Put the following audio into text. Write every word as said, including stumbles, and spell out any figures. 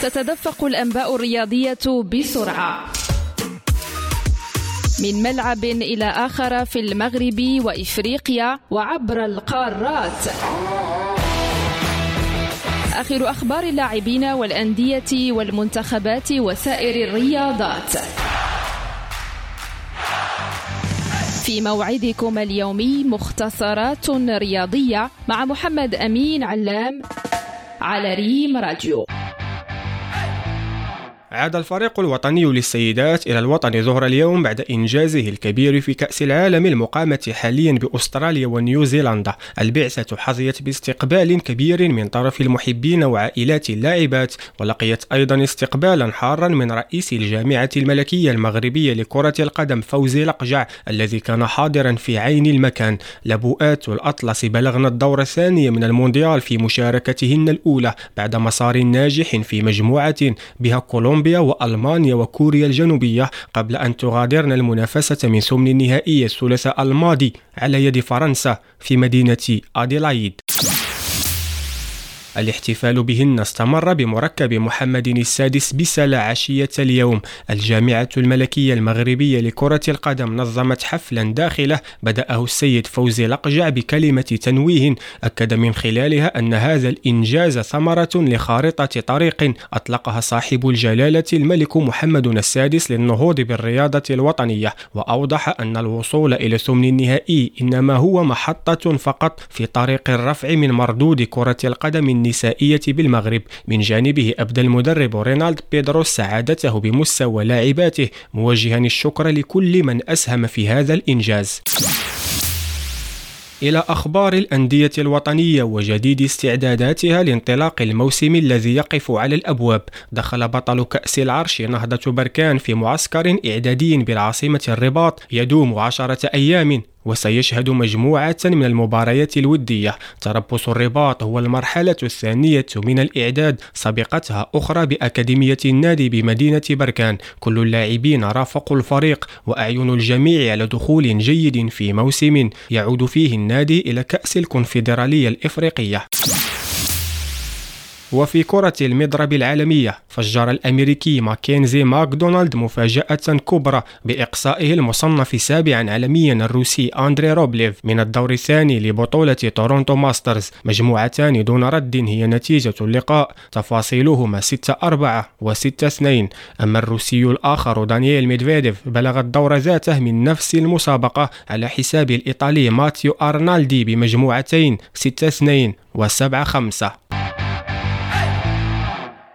تتدفق الأنباء الرياضية بسرعة من ملعب إلى آخر في المغرب وإفريقيا وعبر القارات. آخر أخبار اللاعبين والأندية والمنتخبات وسائر الرياضات في موعدكم اليومي مختصرات رياضية مع محمد أمين علام على ريم راديو. عاد الفريق الوطني للسيدات إلى الوطن ظهر اليوم بعد إنجازه الكبير في كأس العالم المقامة حاليا بأستراليا ونيوزيلندا. البعثة حظيت باستقبال كبير من طرف المحبين وعائلات اللاعبات، ولقيت أيضا استقبالا حارا من رئيس الجامعة الملكية المغربية لكرة القدم فوزي لقجع الذي كان حاضرا في عين المكان. لبؤات الأطلس بلغن الدور الثاني من المونديال في مشاركتهن الأولى بعد مسار ناجح في مجموعة بها كولومبيا وألمانيا وكوريا الجنوبية، قبل أن تغادرن المنافسة من ثمن النهائي الثلاثاء الماضي على يد فرنسا في مدينة أديلايد. الاحتفال بهن استمر بمركب محمد السادس بسلا عشية اليوم. الجامعة الملكية المغربية لكرة القدم نظمت حفلا داخله بدأه السيد فوزي لقجع بكلمة تنويه أكد من خلالها أن هذا الإنجاز ثمرة لخارطة طريق أطلقها صاحب الجلالة الملك محمد السادس للنهوض بالرياضة الوطنية، وأوضح أن الوصول إلى ثمن النهائي إنما هو محطة فقط في طريق الرفع من مردود كرة القدم النسائية بالمغرب. من جانبه أبدى المدرب رينالد بيدروس سعادته بمستوى لاعباته، موجها الشكر لكل من أسهم في هذا الإنجاز. إلى أخبار الأندية الوطنية وجديد استعداداتها لانطلاق الموسم الذي يقف على الأبواب. دخل بطل كأس العرش نهضة بركان في معسكر إعدادي بالعاصمة الرباط يدوم عشرة أيام، وسيشهد مجموعة من المباريات الودية. تربص الرباط هو المرحلة الثانية من الإعداد، سبقتها أخرى بأكاديمية النادي بمدينة بركان. كل اللاعبين رافقوا الفريق، وأعين الجميع على دخول جيد في موسم يعود فيه النادي إلى كأس الكونفدرالية الإفريقية. وفي كرة المضرب العالمية فجر الأمريكي ماكنزي ماكدونالد مفاجأة كبرى بإقصائه المصنف سابعا عالميا الروسي أندري روبليف من الدور الثاني لبطولة تورونتو ماسترز. مجموعتان دون رد هي نتيجة اللقاء، تفاصيلهما ستة أربعة وستة اثنين. أما الروسي الآخر دانييل ميدفيديف بلغ الدور ذاته من نفس المسابقة على حساب الإيطالي ماتيو أرنالدي بمجموعتين ستة اثنين وسبعة خمسة.